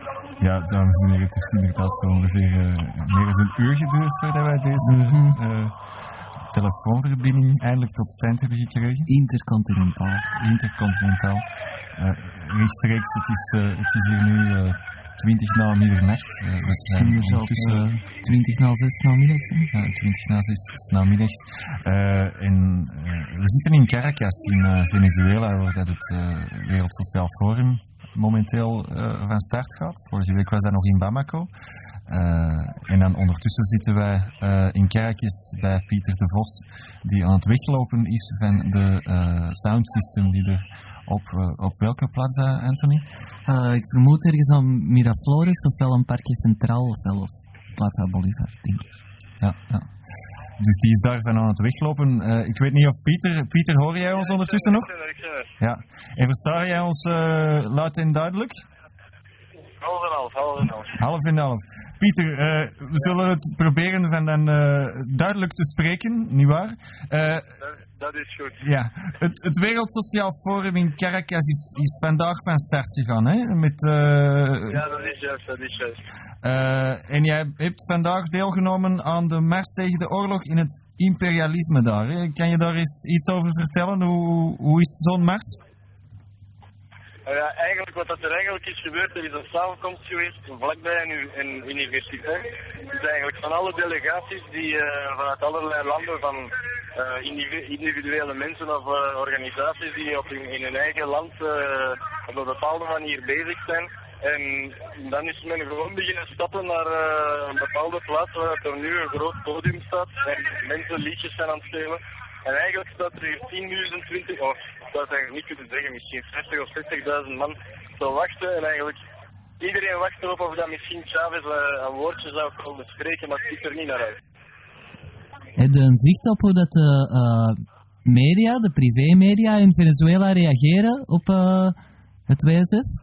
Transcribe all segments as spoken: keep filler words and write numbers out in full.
Ja, dames en heren, het heeft inderdaad zo ongeveer uh, meer dan een uur geduurd voordat wij deze uh, telefoonverbinding eindelijk tot stand hebben gekregen. Intercontinentaal. Intercontinentaal. Uh, rechtstreeks, het is, uh, het is hier nu uh, twintig na middernacht. Uh, we zijn ondertussen twintig na zes namiddags. Ja, twintig na zes namiddags. Uh, en uh, we zitten in Caracas in uh, Venezuela, waar dat het uh, Wereld Sociaal Forum momenteel uh, van start gaat. Vorige week was dat nog in Bamako. Uh, en dan ondertussen zitten wij uh, in Caracas bij Pieter de Vos, die aan het weglopen is van de uh, soundsystem die er op, uh, op welke plaats, uh, Anthony? Uh, ik vermoed ergens aan Miraflores, ofwel een Parque Centraal, ofwel of Plaza Bolivar, denk ik. Ja, ja. Dus die is daarvan aan het weglopen. Uh, ik weet niet of Pieter... Pieter, hoor jij ons ondertussen nog? Ja. En versta jij ons uh, luid en duidelijk? Half en half, half en half. Half en half. Pieter, uh, we zullen het proberen van dan uh, duidelijk te spreken, nietwaar? Uh, dat, dat is goed. Ja, het, het Wereld Sociaal Forum in Caracas is, is vandaag van start gegaan, hè? Met, uh, ja, dat is juist, dat is juist. Uh, en jij hebt vandaag deelgenomen aan de mars tegen de oorlog in het imperialisme daar. Hè? Kan je daar eens iets over vertellen? Hoe, hoe is zo'n mars? Uh, ja, eigenlijk wat er eigenlijk is gebeurd, er is een samenkomst geweest vlakbij een, een universiteit. Dus eigenlijk van alle delegaties die uh, vanuit allerlei landen, van uh, individuele mensen of uh, organisaties die op in, in hun eigen land uh, op een bepaalde manier bezig zijn. En dan is men gewoon beginnen stappen naar uh, een bepaalde plaats waar er nu een groot podium staat en mensen liedjes zijn aan het spelen. En eigenlijk staat er hier tienduizend, twintig, of ik zou het eigenlijk niet kunnen zeggen, misschien vijftig of zestigduizend man te wachten. En eigenlijk iedereen wacht erop of dat misschien Chavez uh, een woordje zou komen spreken, maar het ziet er niet naar uit. Heb je een zicht op hoe dat de uh, media, de privémedia in Venezuela reageren op uh, het W S F?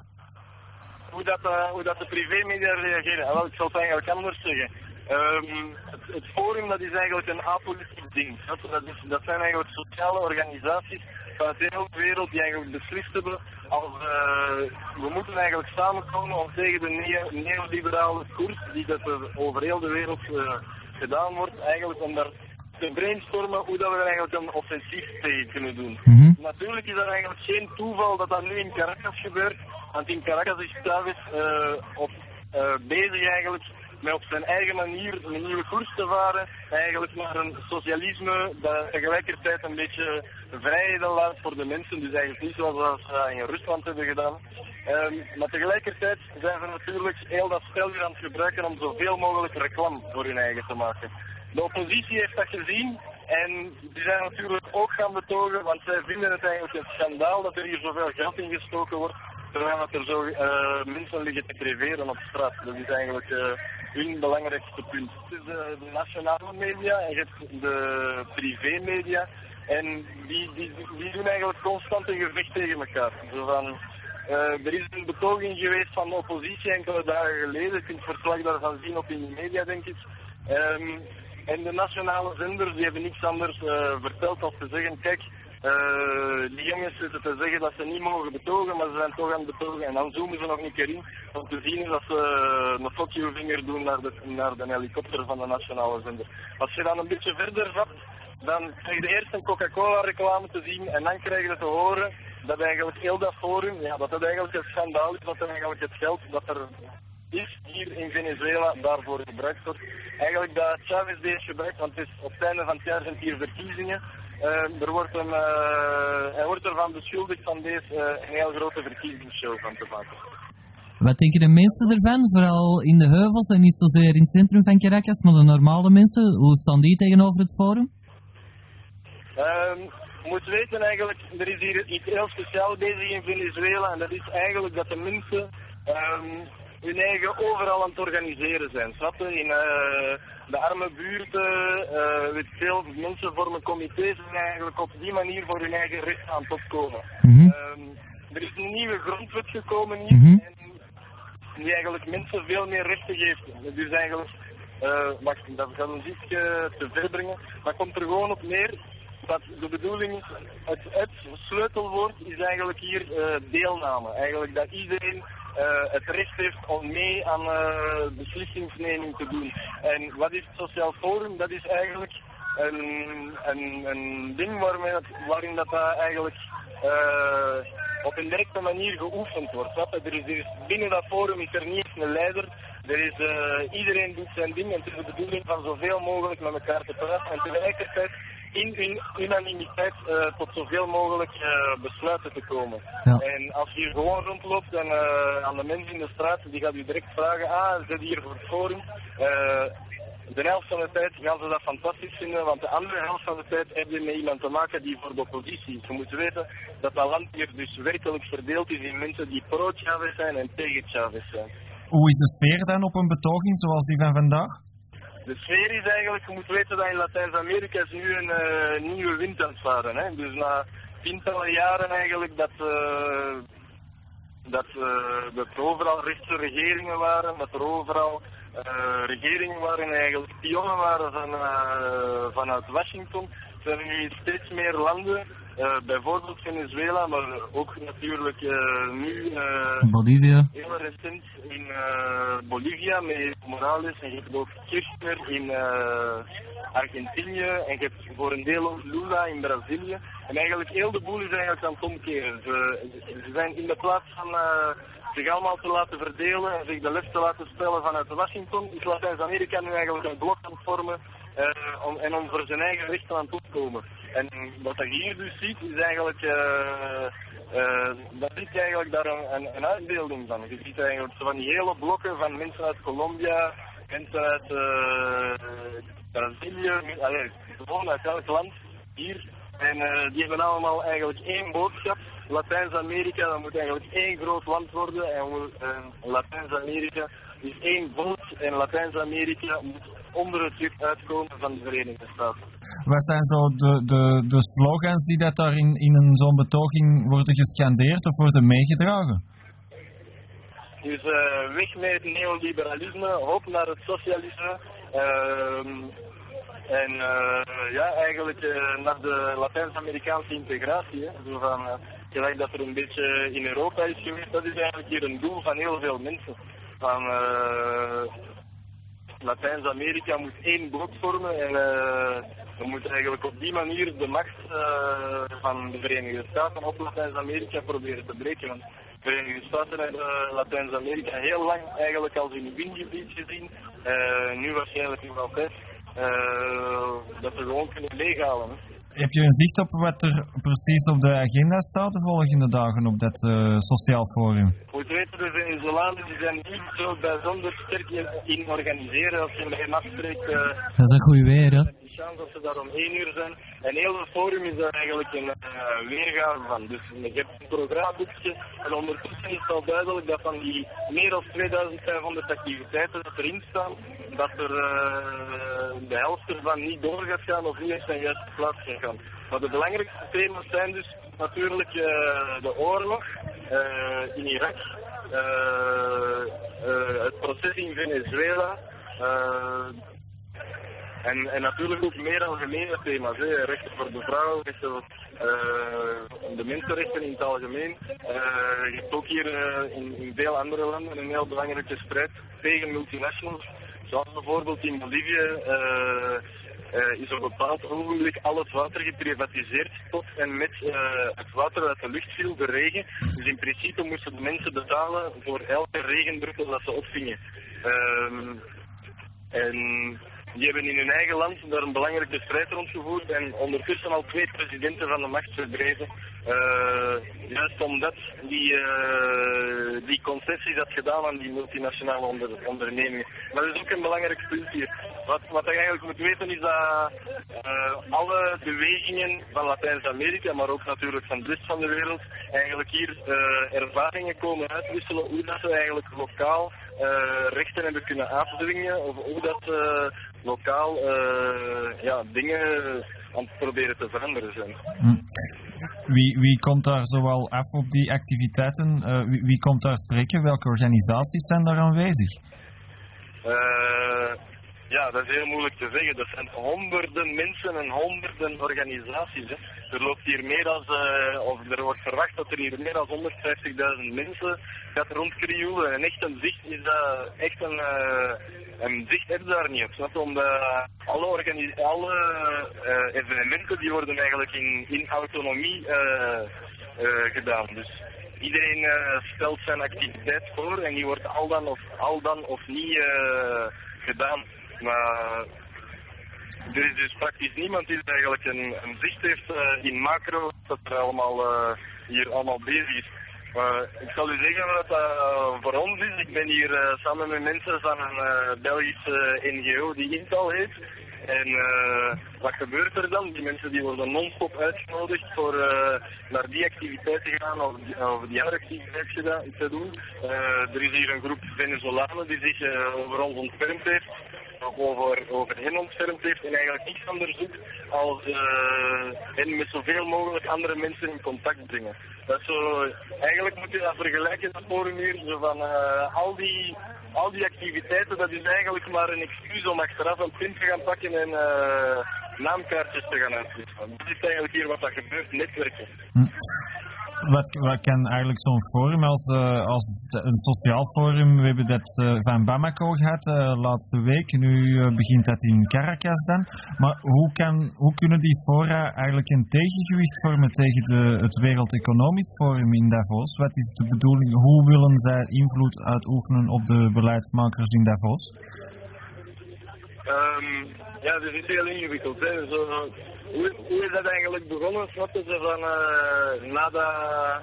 Hoe dat, uh, hoe dat de privémedia reageren? Wel, ik zal het eigenlijk anders zeggen. Um, het, het forum dat is eigenlijk een apolitiek ding. Dat, dat, is, dat zijn eigenlijk sociale organisaties vanuit de hele wereld die eigenlijk beslist hebben als uh, we moeten eigenlijk samenkomen om tegen de neo- neoliberale koers die dat er over heel de wereld uh, gedaan wordt, eigenlijk om daar te brainstormen hoe dat we er eigenlijk een offensief tegen kunnen doen. Mm-hmm. Natuurlijk is dat eigenlijk geen toeval dat dat nu in Caracas gebeurt, want in Caracas is Chavez uh, op, uh, bezig eigenlijk met op zijn eigen manier een nieuwe koers te varen, eigenlijk naar een socialisme dat tegelijkertijd een beetje vrijheden laat voor de mensen, dus eigenlijk niet zoals we uh, in Rusland hebben gedaan. Um, maar tegelijkertijd zijn ze natuurlijk heel dat spel weer aan het gebruiken om zoveel mogelijk reclame voor hun eigen te maken. De oppositie heeft dat gezien en die zijn natuurlijk ook gaan betogen, want zij vinden het eigenlijk een schandaal dat er hier zoveel geld in gestoken wordt, terwijl dat er zo uh, mensen liggen te creveren op straat. Dat is eigenlijk uh, hun belangrijkste punt. Het is de, de nationale media en je hebt de privémedia en die, die, die doen eigenlijk constant een gevecht tegen elkaar. Zo van, uh, er is een betoging geweest van de oppositie enkele dagen geleden, je kunt het verslag daarvan zien op in de media denk ik. Um, en de nationale zenders die hebben niks anders uh, verteld dan te zeggen, kijk, Uh, die jongens zitten te zeggen dat ze niet mogen betogen, maar ze zijn toch aan het betogen. En dan zoomen ze nog een keer in om te zien dat ze uh, een fotovinger doen naar de, naar de helikopter van de nationale zender. Als je dan een beetje verder zat, dan krijg je eerst een Coca-Cola reclame te zien en dan krijg je te horen dat eigenlijk heel dat forum, ja, dat het eigenlijk het schandaal is, dat er eigenlijk het geld dat er is hier in Venezuela daarvoor gebruikt wordt. Eigenlijk dat Chavez deze gebruikt, want het is op het einde van het jaar zijn hier verkiezingen. Uh, er wordt hem, uh, hij wordt ervan beschuldigd van deze uh, een heel grote verkiezingsshow van te maken. Wat denken de mensen ervan? Vooral in de heuvels en niet zozeer in het centrum van Caracas, maar de normale mensen, hoe staan die tegenover het forum? Uh, je moet weten eigenlijk, er is hier iets heel speciaals bezig in Venezuela en dat is eigenlijk dat de mensen um, hun eigen overal aan het organiseren zijn. Snap je? In uh, de arme buurten, uh, weet veel mensen vormen comité's en eigenlijk op die manier voor hun eigen recht aan het opkomen. Mm-hmm. Um, er is een nieuwe grondwet gekomen hier Mm-hmm. en die eigenlijk mensen veel meer rechten geeft. Dus eigenlijk, uh, wacht, dat gaat ons iets te ver brengen, maar komt er gewoon op neer. dat de bedoeling is, het, het sleutelwoord is eigenlijk hier uh, deelname. Eigenlijk dat iedereen uh, het recht heeft om mee aan uh, beslissingsneming te doen. En wat is het Sociaal Forum? Dat is eigenlijk een, een, een ding waarin, waarin dat eigenlijk uh, op een directe manier geoefend wordt. Er is, er is, binnen dat forum is er niet eens een leider. Er is, uh, iedereen doet zijn ding en het is de bedoeling van zoveel mogelijk met elkaar te praten en tegelijkertijd in hun unanimiteit uh, tot zoveel mogelijk uh, besluiten te komen. Ja. En als je hier gewoon rondloopt en uh, aan de mensen in de straat, die gaat u direct vragen, ah, zit hier voor het forum? Uh, de helft van de tijd gaan ze dat fantastisch vinden, want de andere helft van de tijd heb je met iemand te maken die voor de oppositie is. Je moet weten dat dat land hier dus werkelijk verdeeld is in mensen die pro-Chavez zijn en tegen Chavez zijn. Hoe is de sfeer dan op een betoging zoals die van vandaag? De sfeer is eigenlijk, je moet weten dat in Latijns-Amerika is nu een uh, nieuwe wind aan het varen. Hè? Dus na tientallen jaren eigenlijk dat, uh, dat, uh, dat er overal rechtse regeringen waren, dat er overal uh, regeringen waren eigenlijk pionnen waren van, uh, vanuit Washington. Er zijn nu steeds meer landen, uh, bijvoorbeeld Venezuela, maar ook natuurlijk uh, nu uh, Bolivia. Heel recent in uh, Bolivia met Evo Morales en je hebt ook Kirchner in uh, Argentinië en je hebt voor een deel ook Lula in Brazilië. En eigenlijk heel de boel is eigenlijk aan het omkeren. Ze, ze zijn in de plaats van uh, zich allemaal te laten verdelen en zich de les te laten stellen vanuit Washington, is Latijns-Amerika nu eigenlijk een blok aan het vormen. Uh, om, en om voor zijn eigen rechten aan toe te komen. En wat je hier dus ziet, is eigenlijk, uh, uh, dat is eigenlijk daar een, een, een uitbeelding van. Je ziet eigenlijk zo van die hele blokken van mensen uit Colombia, mensen uit uh, Brazilië, allee, gewoon uit elk land hier. En uh, die hebben allemaal eigenlijk één boodschap. Latijns-Amerika, dat moet eigenlijk één groot land worden. En uh, Latijns-Amerika is één volk. En Latijns-Amerika moet onder het juk uitkomen van de Verenigde Staten. Wat zijn zo de, de, de slogans die dat daar in, in een zo'n betoging worden gescandeerd of worden meegedragen? Dus uh, weg met het neoliberalisme, op naar het socialisme. Uh, en uh, ja, eigenlijk uh, naar de Latijns-Amerikaanse integratie. Hè. Zo van, uh, gelijk dat er een beetje in Europa is geweest, dat is eigenlijk hier een doel van heel veel mensen. Van, uh, Latijns-Amerika moet één blok vormen en uh, we moeten eigenlijk op die manier de macht uh, van de Verenigde Staten op Latijns-Amerika proberen te breken. Want de Verenigde Staten hebben uh, Latijns-Amerika heel lang eigenlijk als hun wingebied gezien, uh, nu waarschijnlijk nog altijd, uh, dat we gewoon kunnen leeghalen. Hè. Heb je een zicht op wat er precies op de agenda staat de volgende dagen op dat uh, Sociaal Forum? Moet weten, de Venezolanen die zijn niet zo bijzonder sterk in, in organiseren. Als je met hen afspreekt, uh, dat is een goed weer, hè? Die kans dat ze daar om één uur zijn. En heel het forum is daar eigenlijk een uh, weergave van. Dus je hebt een programmaboekje en ondertussen is het al duidelijk dat van die meer dan tweeduizend vijfhonderd activiteiten dat erin staan, dat er uh, de helft ervan niet door gaat gaan of niet eens zijn juiste plaats gaat gaan. Maar de belangrijkste thema's zijn dus natuurlijk uh, de oorlog uh, in Irak, uh, uh, het proces in Venezuela uh, en, en natuurlijk ook meer algemene thema's, hè. Rechten voor de vrouw, rechten voor uh, de mensenrechten in het algemeen. Uh, je hebt ook hier uh, in, in veel andere landen een heel belangrijke strijd tegen multinationals, zoals bijvoorbeeld in Bolivie. Uh, Uh, is op een bepaald ogenblik al het water geprivatiseerd tot en met uh, het water uit de lucht viel, de regen. Dus in principe moesten de mensen betalen voor elke regendruppel dat ze opvingen. Uh, en die hebben in hun eigen land daar een belangrijke strijd rondgevoerd en ondertussen al twee presidenten van de macht verdreven. Uh, juist omdat die, uh, die concessies had gedaan aan die multinationale onder, ondernemingen. Maar dat is ook een belangrijk punt hier. Wat, wat je eigenlijk moet weten is dat uh, alle bewegingen van Latijns-Amerika, maar ook natuurlijk van de rest van de wereld, eigenlijk hier uh, ervaringen komen uitwisselen hoe dat ze eigenlijk lokaal uh, rechten hebben kunnen afdwingen of hoe dat uh, lokaal uh, ja, dingen aan het proberen te veranderen zijn. Hm. Wie, wie komt daar zoal af op die activiteiten? Uh, wie, wie komt daar spreken? Welke organisaties zijn daar aanwezig? Uh, Ja, dat is heel moeilijk te zeggen. Dat zijn honderden mensen en honderden organisaties. Hè. Er loopt hier meer dan, uh, of er wordt verwacht dat er hier meer dan honderdvijftigduizend mensen gaat rondkrioelen. En echt een zicht is dat, echt een, uh, een zicht heb je daar niet op. Snap je? Omdat alle, organi- alle uh, evenementen die worden eigenlijk in, in autonomie uh, uh, gedaan. Dus iedereen uh, stelt zijn activiteit voor en die wordt al dan of, al dan of niet uh, gedaan. Maar er is dus praktisch niemand die eigenlijk een, een zicht heeft uh, in macro dat er allemaal uh, hier allemaal bezig is. Maar ik zal u zeggen wat dat uh, voor ons is. Ik ben hier uh, samen met mensen van een uh, Belgische N G O die Intal heet. En uh, wat gebeurt er dan? Die mensen die worden non-stop uitgenodigd voor uh, naar die activiteit te gaan of die, of die andere activiteit te doen. Uh, er is hier een groep Venezolanen die zich uh, over ons ontfermd heeft. Of over, over hen ontfermd heeft en eigenlijk niets anders doet als uh, hen met zoveel mogelijk andere mensen in contact brengen. Dat is zo, eigenlijk moet je dat vergelijken, dat forum hier, zo van uh, al, die, al die activiteiten, dat is eigenlijk maar een excuus om achteraf een pin te gaan pakken en uh, naamkaartjes te gaan uitwisselen. Dat is eigenlijk hier wat dat gebeurt, netwerken. Hm. Wat, wat kan eigenlijk zo'n forum als, uh, als een sociaal forum, we hebben dat uh, van Bamako gehad uh, laatste week, nu uh, begint dat in Caracas dan, maar hoe, kan, hoe kunnen die fora eigenlijk een tegengewicht vormen tegen de, het Wereld Economisch Forum in Davos? Wat is de bedoeling, hoe willen zij invloed uitoefenen op de beleidsmakers in Davos? Um, ja, dat is heel ingewikkeld. Hè. Zo, hoe, hoe is dat eigenlijk begonnen? Snapten ze van uh, nadat,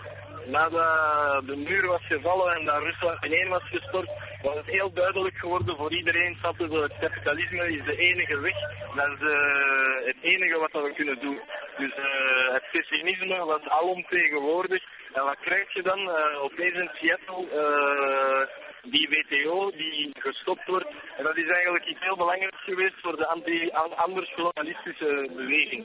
nadat de muur was gevallen en dat Rusland ineen was gestort, was het heel duidelijk geworden voor iedereen. Snapten ze, het kapitalisme is de enige weg. Dat is uh, het enige wat we kunnen doen. Dus uh, het pessimisme was alomtegenwoordig. En wat krijg je dan? Uh, opeens in Seattle. Uh, Die W T O die gestopt wordt. En dat is eigenlijk iets heel belangrijks geweest voor de anti, anders kolonialistische beweging.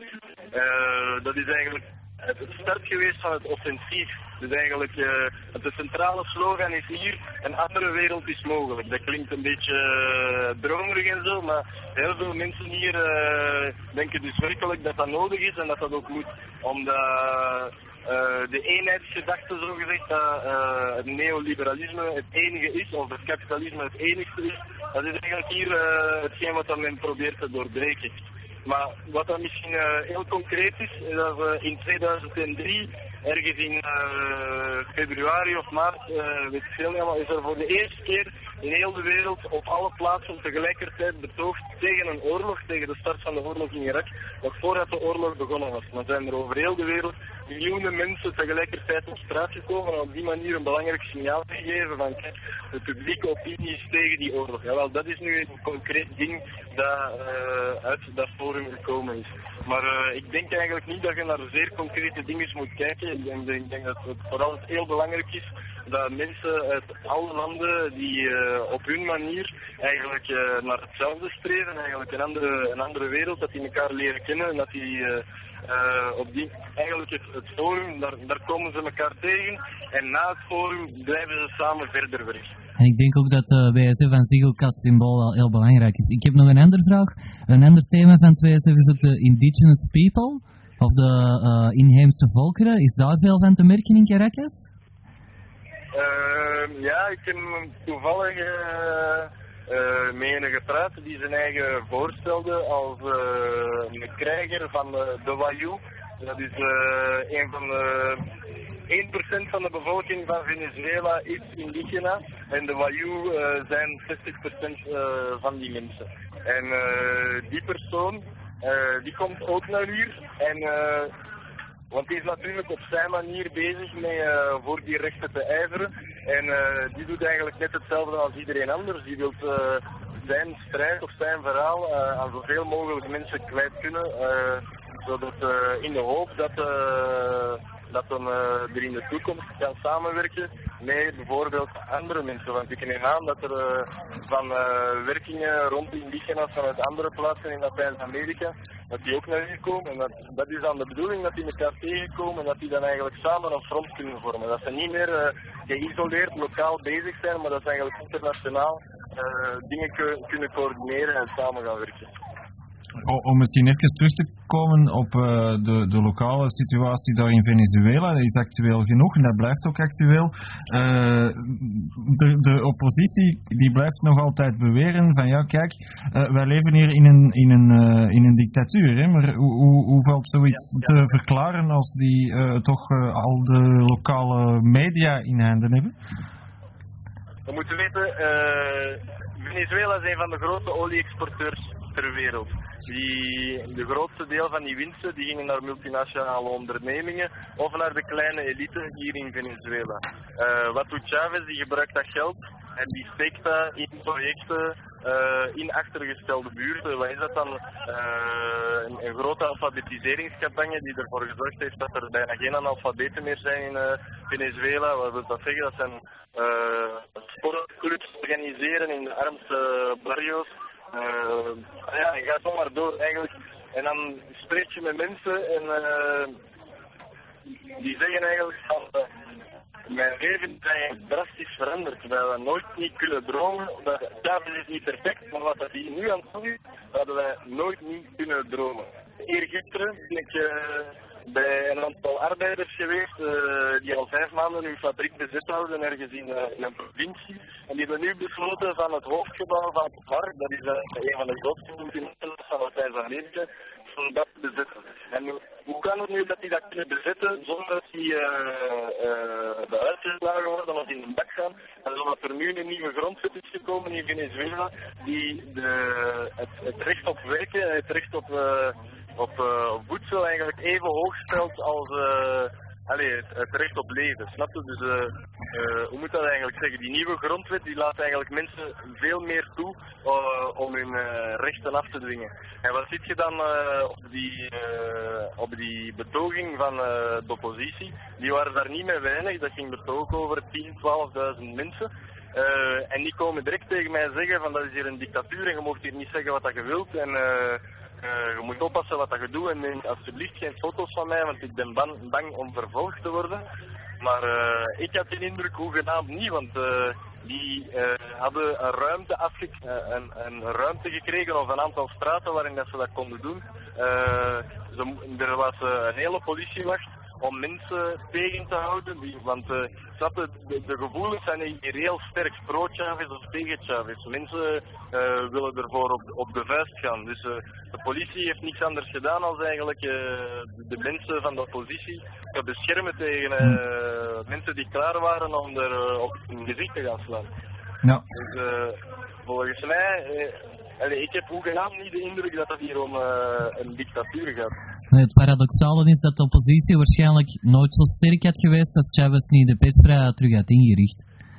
Uh, dat is eigenlijk het start geweest van het offensief. Dus eigenlijk uh, de centrale slogan is hier, een andere wereld is mogelijk. Dat klinkt een beetje uh, dromerig en zo, maar heel veel mensen hier uh, denken dus werkelijk dat dat nodig is en dat dat ook moet. Omdat Uh, de eenheidsgedachte, zogezegd, dat uh, het neoliberalisme het enige is, of het kapitalisme het enigste is, dat is eigenlijk hier uh, hetgeen wat men probeert te doorbreken. Maar wat dan misschien uh, heel concreet is, is dat we in tweeduizend drie, ergens in uh, februari of maart, uh, weet ik veel niet, maar is er voor de eerste keer in heel de wereld op alle plaatsen tegelijkertijd betoogd tegen een oorlog, tegen de start van de oorlog in Irak, nog voordat de oorlog begonnen was. Dan zijn er over heel de wereld miljoenen mensen tegelijkertijd op straat gekomen en op die manier een belangrijk signaal te geven van kijk, de publieke opinie is tegen die oorlog. Jawel, dat is nu een concreet ding dat uh, uit dat forum gekomen is. Maar uh, ik denk eigenlijk niet dat je naar zeer concrete dingen moet kijken. Ik denk, ik denk dat het vooral heel belangrijk is dat mensen uit alle landen die uh, op hun manier eigenlijk uh, naar hetzelfde streven, eigenlijk een andere, een andere wereld, dat die elkaar leren kennen en dat die uh, uh, op die, eigenlijk het, het forum, daar, daar komen ze elkaar tegen en na het forum blijven ze samen verder werken. En ik denk ook dat de W S F en Ziggo-kast-symbool wel heel belangrijk is. Ik heb nog een ander vraag. Een ander thema van het W S F is ook de indigenous people, of de uh, inheemse volkeren. Is daar veel van te merken in Caracas? Uh, ja, ik heb toevallig uh, uh, met een gepraat die zijn eigen voorstelde als uh, een krijger van uh, de Wayuu. Dat is uh, een van de één procent van de bevolking van Venezuela is indigena en de Wayuu uh, zijn zestig procent uh, van die mensen. En uh, die persoon uh, die komt ook naar hier en uh, want hij is natuurlijk op zijn manier bezig met uh, voor die rechten te ijveren. En uh, die doet eigenlijk net hetzelfde als iedereen anders. Die wil uh, zijn strijd of zijn verhaal uh, aan zoveel mogelijk mensen kwijt kunnen. Uh, zodat uh, in de hoop dat uh, dat dan uh, er in de toekomst kan samenwerken met bijvoorbeeld andere mensen. Want ik neem aan dat er uh, van uh, werkingen rond de indigena's vanuit andere plaatsen in Latijns-Amerika, dat die ook naar hier komen. En dat, dat is dan de bedoeling, dat die elkaar tegenkomen en dat die dan eigenlijk samen een front kunnen vormen. Dat ze niet meer uh, geïsoleerd lokaal bezig zijn, maar dat ze eigenlijk internationaal uh, dingen kun, kunnen coördineren en samen gaan werken. Om misschien even terug te komen op uh, de, de lokale situatie daar in Venezuela, dat is actueel genoeg en dat blijft ook actueel. Uh, de, de oppositie die blijft nog altijd beweren van ja kijk, uh, wij leven hier in een, in een, uh, in een dictatuur, hè? Maar hoe, hoe, hoe valt zoiets ja, ja. te verklaren als die uh, toch uh, al de lokale media in handen hebben? We moeten weten, uh, Venezuela is een van de grootste olie-exporteurs ter wereld. Die, de grootste deel van die winsten die gingen naar multinationale ondernemingen of naar de kleine elite hier in Venezuela. Uh, wat doet Chavez? Die gebruikt dat geld en die steekt dat in projecten uh, in achtergestelde buurten. Wat is dat dan? Uh, een, een grote alfabetiseringscampagne die ervoor gezorgd heeft dat er bijna geen analfabeten meer zijn in uh, Venezuela. Wat wil dat zeggen? Dat zijn uh, sportclubs organiseren in de armste barrios. Uh, ja, je gaat zomaar door eigenlijk. En dan spreek je met mensen en uh, die zeggen eigenlijk van uh, mijn leven is eigenlijk drastisch veranderd. Dat we nooit niet kunnen dromen. Chavez is niet perfect, maar wat dat hij nu aan het doen is, hadden wij nooit niet kunnen dromen. Eergisteren ben ik uh, bij een aantal arbeiders geweest uh, die al vijf maanden hun fabriek bezet houden ergens in, uh, in een provincie. En die hebben nu besloten van het hoofdgebouw van het park, dat is uh, een van de grootste multinationals van Latijns-Amerika, om dat te bezetten. En hoe kan het nu dat die dat kunnen bezetten zonder dat die uh, uh, de uitgeslagen worden of in de bak gaan? En zodat er nu een nieuwe grondwet is gekomen in Venezuela die de, het, het recht op werken, het recht op, uh, op, uh, op voedsel eigenlijk even hoog stelt als uh, allee, het, het recht op leven. Snap je? Dus uh, uh, hoe moet dat eigenlijk zeggen? Die nieuwe grondwet die laat eigenlijk mensen veel meer toe uh, om hun uh, rechten af te dwingen. En wat ziet je dan uh, op, die, uh, op die betoging van uh, de oppositie? Die waren daar niet mee weinig, dat ging betogen over tien, twaalfduizend mensen. Uh, en die komen direct tegen mij zeggen van dat is hier een dictatuur en je mag hier niet zeggen wat dat je wilt. En, uh, Uh, je moet oppassen wat je doet en neem alsjeblieft geen foto's van mij, want ik ben bang, bang om vervolgd te worden. Maar uh, ik had die indruk hoegenaamd niet, want uh, die uh, hadden een ruimte, afge uh, een, een ruimte gekregen of een aantal straten waarin dat ze dat konden doen. Uh, ze, er was uh, een hele politiewacht om mensen tegen te houden, die, want uh, de, de, de gevoelens zijn hier heel sterk pro-Chavez of tegen Chavez. Mensen uh, willen ervoor op, op de vuist gaan. Dus uh, de politie heeft niks anders gedaan dan eigenlijk uh, de, de mensen van de oppositie te beschermen tegen uh, mensen die klaar waren om er uh, op hun gezicht te gaan slaan. Ja. Dus uh, volgens mij, uh, allee, ik heb hoegenaamd niet de indruk dat het hier om uh, een dictatuur gaat. Nee, het paradoxale is dat de oppositie waarschijnlijk nooit zo sterk had geweest als Chavez niet de persvrijheid terug had ingericht.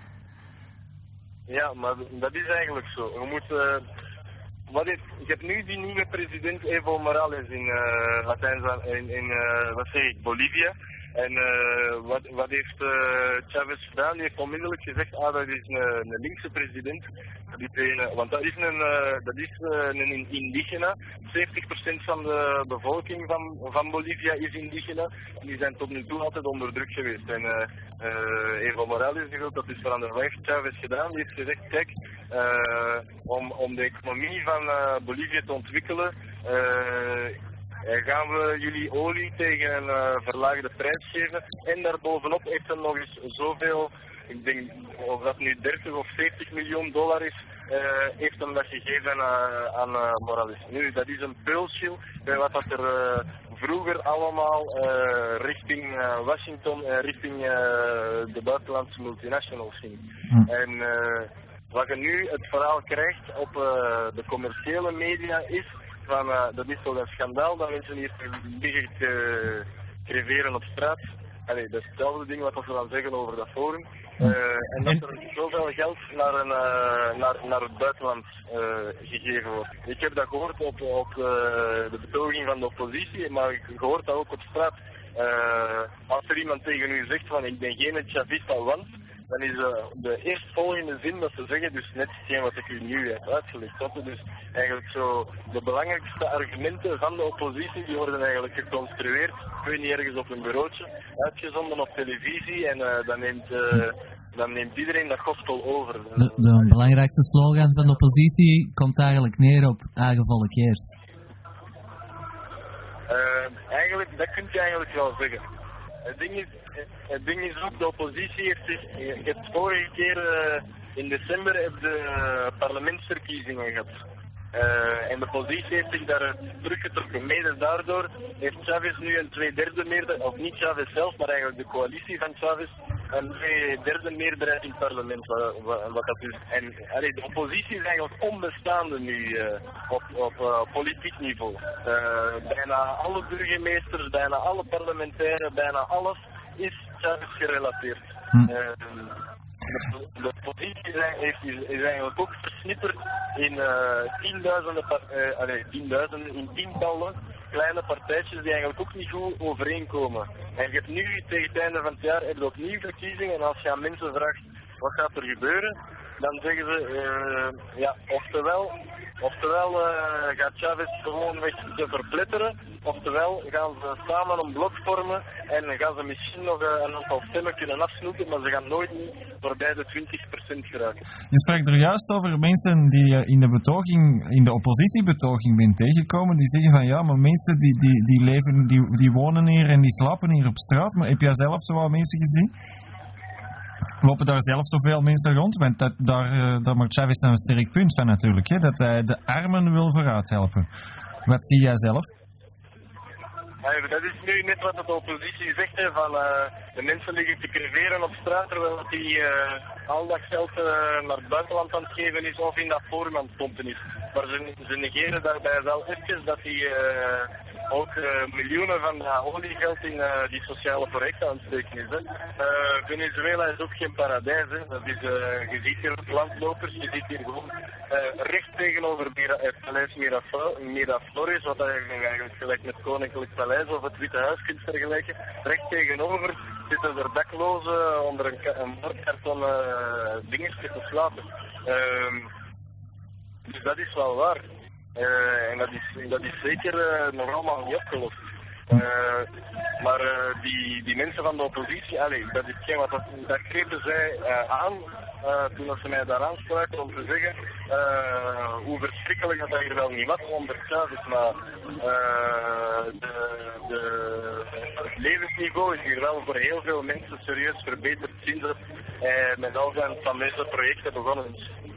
Ja, maar dat is eigenlijk zo. Je moet... Uh, wat is, je hebt nu die nieuwe president Evo Morales in, uh, Latijns, in, in uh, wat zeg ik, Bolivia. En uh, wat, wat heeft uh, Chavez gedaan? Die heeft onmiddellijk gezegd, ah, dat is een, een linkse president. Dat is een, want dat is een, uh, dat is een indigena. zeventig procent van de bevolking van, van Bolivia is indigena. Die zijn tot nu toe altijd onder druk geweest. En uh, uh, Evo Morales zegt dat is veranderd. Wat heeft Chavez gedaan? Die heeft gezegd, kijk, uh, om, om de economie van uh, Bolivia te ontwikkelen... Uh, Uh, gaan we jullie olie tegen een uh, verlaagde prijs geven. En daarbovenop heeft hij nog eens zoveel, ik denk of dat nu dertig of veertig miljoen dollar is, uh, heeft hem dat gegeven uh, aan uh, Morales. Nu, dat is een peulschil bij wat dat er uh, vroeger allemaal uh, richting uh, Washington en uh, richting uh, de buitenlandse multinationals ging. Hm. En uh, wat je nu het verhaal krijgt op uh, de commerciële media is, van, uh, dat is toch een schandaal dat mensen hier liggen te creveren op straat. Allee, dat is hetzelfde ding wat we dan zeggen over dat forum. Uh, en dat er zoveel geld naar, een, uh, naar, naar het buitenland uh, gegeven wordt. Ik heb dat gehoord op, op uh, de betoging van de oppositie, maar ik gehoord dat ook op straat. Uh, als er iemand tegen u zegt van ik ben geen Chavista, want dan is uh, de eerstvolgende zin dat ze zeggen dus net hetgeen wat ik u nu heb uitgelegd. Dat dus eigenlijk zo de belangrijkste argumenten van de oppositie die worden eigenlijk geconstrueerd, ik weet niet, ergens op een bureautje, uitgezonden op televisie en uh, dan neemt uh, dan neemt iedereen dat gospel over. De, de belangrijkste slogan van de oppositie komt eigenlijk neer op eigen volk eerst. Uh, eigenlijk, dat kun je eigenlijk wel zeggen. Het ding is, het ding is ook, de oppositie heeft zich, je hebt vorige keer uh, in december heb de uh, parlementsverkiezingen gehad. Uh, en de oppositie heeft zich daar teruggetrokken. Mede daardoor heeft Chavez nu een tweederde meerderheid, of niet Chavez zelf, maar eigenlijk de coalitie van Chavez, een tweederde meerderheid in het parlement. Wat, wat dat is. En allee, de oppositie is eigenlijk onbestaande nu uh, op, op uh, politiek niveau. Uh, bijna alle burgemeesters, bijna alle parlementairen, bijna alles is Chavez gerelateerd. Hm. Uh, De, de positie is, is, is eigenlijk ook versnipperd in uh, tienduizenden, uh, allee, tienduizenden, in tientallen kleine partijtjes die eigenlijk ook niet goed overeenkomen. En je hebt nu tegen het einde van het jaar heb je opnieuw verkiezingen en als je aan mensen vraagt wat gaat er gebeuren, dan zeggen ze uh, ja, oftewel, oftewel uh, gaat Chavez gewoon weg te verpletteren, oftewel gaan ze samen een blok vormen en gaan ze misschien nog uh, een aantal stemmen kunnen afsnoepen, maar ze gaan nooit voorbij de twintig procent geraken. Je spreekt er juist over mensen die je in de betoging, in de oppositiebetoging bent tegengekomen, die zeggen van ja, maar mensen die, die, die leven, die, die wonen hier en die slapen hier op straat, maar heb jij zelf zo wat mensen gezien? Lopen daar zelf zoveel mensen rond? Want dat, daar, uh, daar maakt Chavez een sterk punt van natuurlijk, hè? Dat hij de armen wil vooruit helpen. Wat zie jij zelf? Ja, dat is nu net wat de oppositie zegt, hè, van uh, de mensen liggen te creveren op straat terwijl die uh, al dat geld uh, naar het buitenland aan het geven is of in dat forum aan het pompen is. Maar ze, ze negeren daarbij wel even dat die uh, ook uh, miljoenen van uh, oliegeld in uh, die sociale projecten aan het steken is. Hè. Uh, Venezuela is ook geen paradijs. Hè. Dat is, uh, je ziet hier landlopers, je ziet hier gewoon uh, recht tegenover Mira, het Paleis Miraflores, wat eigenlijk gelijk met Koninklijk Paleis of het Witte Huis kunt vergelijken. Recht tegenover zitten er daklozen onder een, een bordkarton uh, dingetje te slapen. Uh, dus dat is wel waar. Uh, en dat is, dat is zeker uh, nog allemaal niet opgelost. Uh, maar uh, die, die mensen van de oppositie, allez, dat is geen wat dat, dat grepen zij uh, aan uh, toen ze mij daar aanspraken om te zeggen uh, hoe verschrikkelijk dat hier wel niet was onder Chavez, maar uh, de, de, het levensniveau is hier wel voor heel veel mensen serieus verbeterd sinds het uh, met al zijn fameuze projecten begonnen is.